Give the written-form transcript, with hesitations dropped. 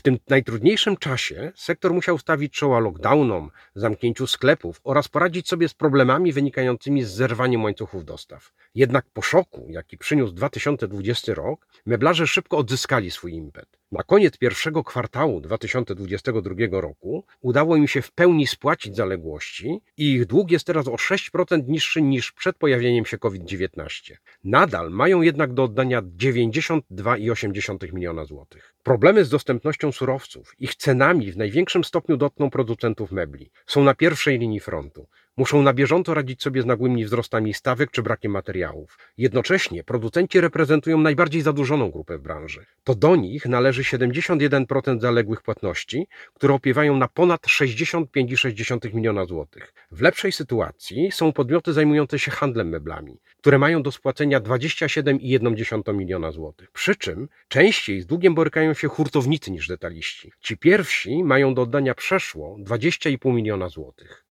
W tym najtrudniejszym czasie sektor musiał stawić czoła lockdownom, zamknięciu sklepów oraz poradzić sobie z problemami wynikającymi z zerwaniem łańcuchów dostaw. Jednak po szoku, jaki przyniósł 2020 rok, meblarze szybko odzyskali swój impet. Na koniec pierwszego kwartału 2022 roku udało im się w pełni spłacić zaległości i ich dług jest teraz o 6% niższy niż przed pojawieniem się COVID-19. Nadal mają jednak do oddania 92,8 miliona złotych. Problemy z dostępnością surowców, ich cenami w największym stopniu dotkną producentów mebli. Są na pierwszej linii frontu. Muszą na bieżąco radzić sobie z nagłymi wzrostami stawek czy brakiem materiałów. Jednocześnie producenci reprezentują najbardziej zadłużoną grupę w branży. To do nich należy 71% zaległych płatności, które opiewają na ponad 65,6 miliona złotych. W lepszej sytuacji są podmioty zajmujące się handlem meblami, które mają do spłacenia 27,1 miliona złotych. Przy czym częściej z długiem borykają się hurtownicy niż detaliści. Ci pierwsi mają do oddania przeszło 20,5 miliona złotych.